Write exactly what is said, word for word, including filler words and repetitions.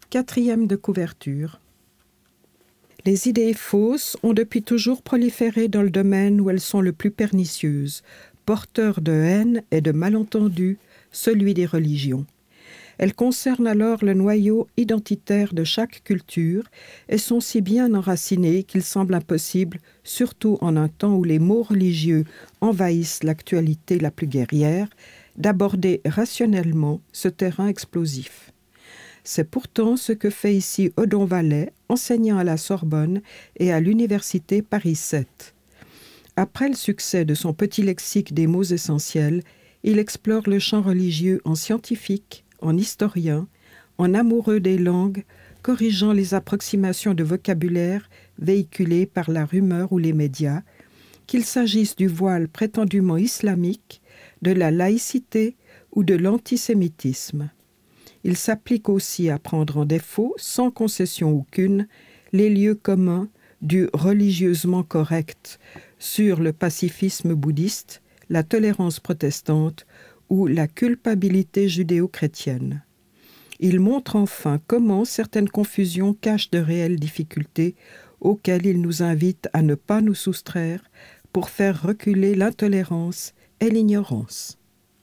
Quatrième de couverture. Les idées fausses ont depuis toujours proliféré dans le domaine où elles sont le plus pernicieuses, porteurs de haine et de malentendus, celui des religions. Elles concernent alors le noyau identitaire de chaque culture et sont si bien enracinées qu'il semble impossible, surtout en un temps où les mots religieux envahissent l'actualité la plus guerrière, d'aborder rationnellement ce terrain explosif. C'est pourtant ce que fait ici Odon Vallet, enseignant à la Sorbonne et à l'université Paris sept. Après le succès de son petit lexique des mots essentiels, il explore le champ religieux en scientifique, en historien, en amoureux des langues, corrigeant les approximations de vocabulaire véhiculées par la rumeur ou les médias, qu'il s'agisse du voile prétendument islamique, de la laïcité ou de l'antisémitisme. Il s'applique aussi à prendre en défaut, sans concession aucune, les lieux communs du religieusement correct sur le pacifisme bouddhiste, la tolérance protestante ou la culpabilité judéo-chrétienne. Il montre enfin comment certaines confusions cachent de réelles difficultés auxquelles il nous invite à ne pas nous soustraire pour faire reculer l'intolérance et l'ignorance.